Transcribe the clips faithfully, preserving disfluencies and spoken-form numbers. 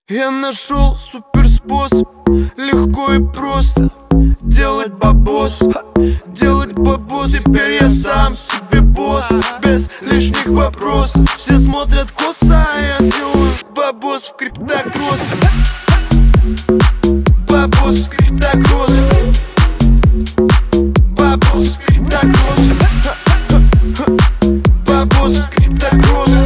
Я нашел супер способ, легко и просто делать бабос, делать бабос. Теперь я сам себе босс, без лишних вопросов. Все смотрят косо, а я делаю бабос в криптокроссе. Бабос в криптокроссе. Бабос в криптокроссе. Бабос в криптокроссе.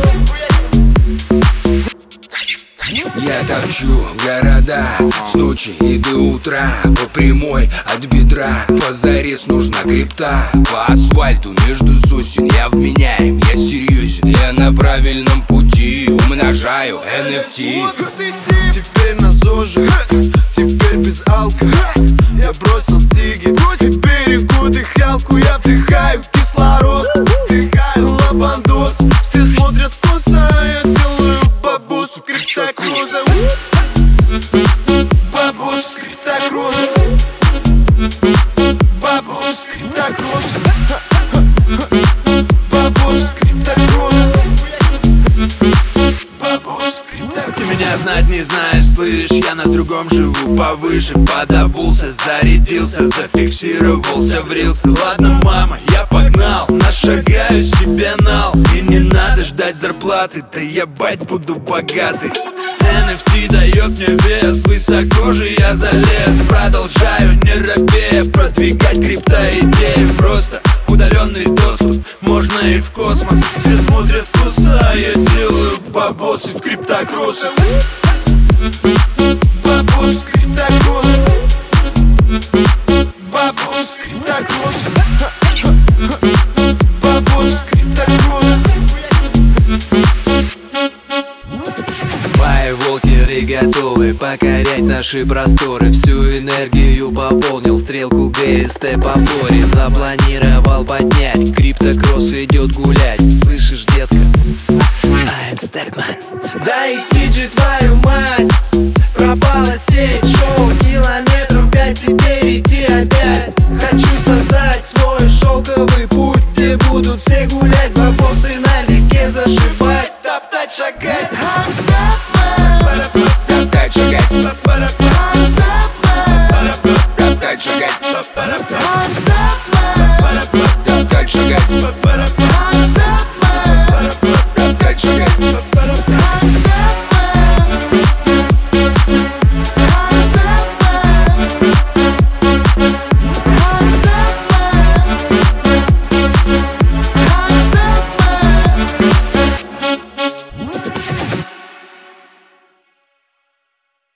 Я торчу города с ночи и до утра, по прямой от бедра. Позарез нужна крипта. По асфальту между сосен я вменяем, я серьезен, я на правильном пути. Умножаю эн эф ти. Теперь на ЗОЖе, теперь без алка. Я бросил сиги, и берегу дыхалку. Я вдыхаю кислород, вдыхаю лавандос. Все смотрят косо, а я делаю бабос в криптокроссе. Бабос в криптокроссе. Бабос в криптокроссе. Бабос в криптокроссе. Бабос в криптокроссе. Ты меня знать не знаешь, слышь, я на другом живу повыше. Подобулся, зарядился, зафиксировался, врился. Ладно, мама, я погнал, нашагаю себе нал. И не надо ждать зарплаты, да я бать буду богатый. эн эф ти дает мне вес, высоко же я залез. Продолжаю, не робея, продвигать крипто идеи. Просто удаленный доступ, можно и в космос. Все смотрят косо, я делаю бабосы в криптокроссе. Бабос в криптокроссе. Бабос в криптокроссе. Бабос в криптокроссе. Мои волкеры готовы покорять наши просторы. Всю энергию пополнил, стрелку гэ эс тэ по форе. Запланировал поднять, криптокросс идет гулять. Слышишь, детка? I'm Stepman. Да их кичит твоя